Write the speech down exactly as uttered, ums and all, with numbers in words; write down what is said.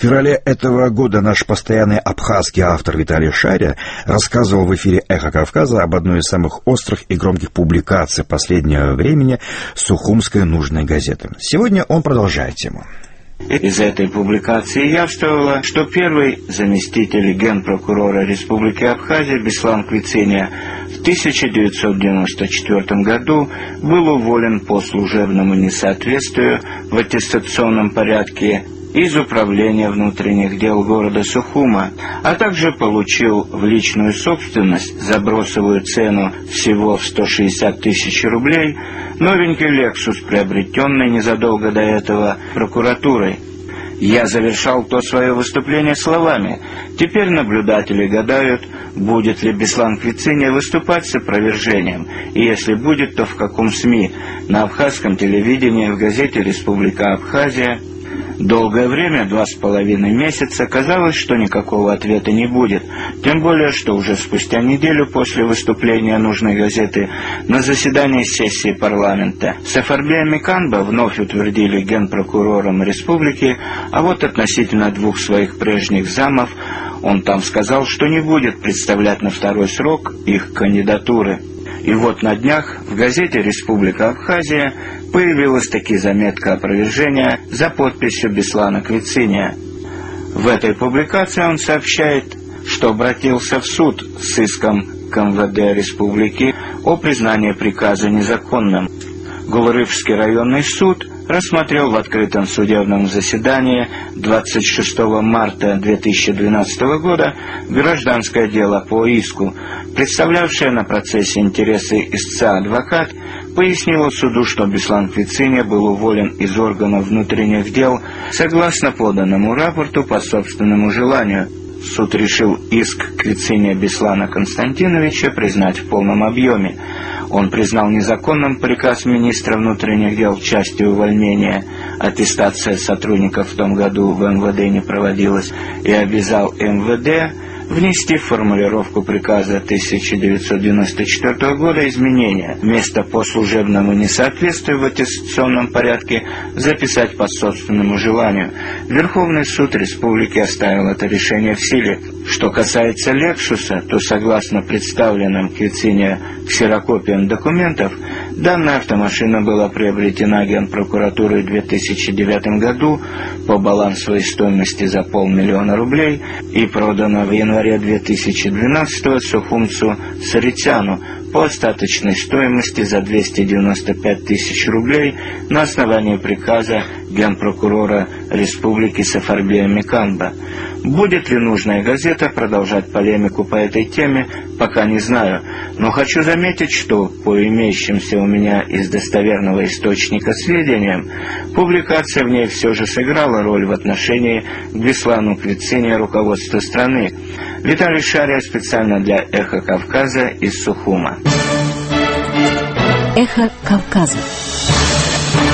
В феврале этого года наш постоянный абхазский автор Виталий Шария рассказывал в эфире «Эхо Кавказа» об одной из самых острых и громких публикаций последнего времени Сухумской нужной газеты. Сегодня он продолжает тему. Из этой публикации явствовало, что первый заместитель генпрокурора Республики Абхазия Беслан Квициния в тысяча девятьсот девяносто четвёртом году был уволен по служебному несоответствию в аттестационном порядке из Управления внутренних дел города Сухума, а также получил в личную собственность за бросовую цену всего в сто шестьдесят тысяч рублей новенький «Лексус», приобретенный незадолго до этого прокуратурой. Я завершал то свое выступление словами: «Теперь наблюдатели гадают, будет ли Беслан Квициния выступать с опровержением, и если будет, то в каком СМИ, на абхазском телевидении, в газете «Республика Абхазия». Долгое время, два с половиной месяца, казалось, что никакого ответа не будет, тем более, что уже спустя неделю после выступления нужной газеты на заседании сессии парламента Сафарбия Миканба вновь утвердили генпрокурором республики, а вот относительно двух своих прежних замов он там сказал, что не будет представлять на второй срок их кандидатуры. И вот на днях в газете «Республика Абхазия» появилась таки заметка опровержения за подписью Беслана Квициния. В этой публикации он сообщает, что обратился в суд с иском к эм вэ дэ республики о признании приказа незаконным. Гулрывский районный суд рассмотрел в открытом судебном заседании двадцать шестого марта две тысячи двенадцатого года гражданское дело по иску. Представлявшая на процессе интересы истца адвокат пояснила суду, что Беслан Квициния был уволен из органов внутренних дел согласно поданному рапорту по собственному желанию. Суд решил иск Квициния Беслана Константиновича признать в полном объеме. Он признал незаконным приказ министра внутренних дел в части увольнения, аттестация сотрудников в том году в эм вэ дэ не проводилась, и обязал эм вэ дэ внести в формулировку приказа тысяча девятьсот девяносто четвёртого года изменения, вместо «по служебному несоответствию» в аттестационном порядке записать «по собственному желанию». Верховный суд республики оставил это решение в силе. Что касается «Лексуса», то согласно представленным Квициния ксерокопиям документов, данная автомашина была приобретена Генпрокуратурой в две тысячи девятом году по балансовой стоимости за полмиллиона рублей и продана в январе две тысячи двенадцатого сухумцу Саритяну по остаточной стоимости за двести девяносто пять тысяч рублей на основании приказа генпрокурора Республики Сафарбия Миканба. Будет ли нужная газета продолжать полемику по этой теме, пока не знаю, но хочу заметить, что по имеющимся у меня из достоверного источника сведениям, публикация в ней все же сыграла роль в отношении к Беслану Квициния руководства страны. Виталий Шария специально для «Эхо Кавказа» из Сухума. Эхо Кавказа.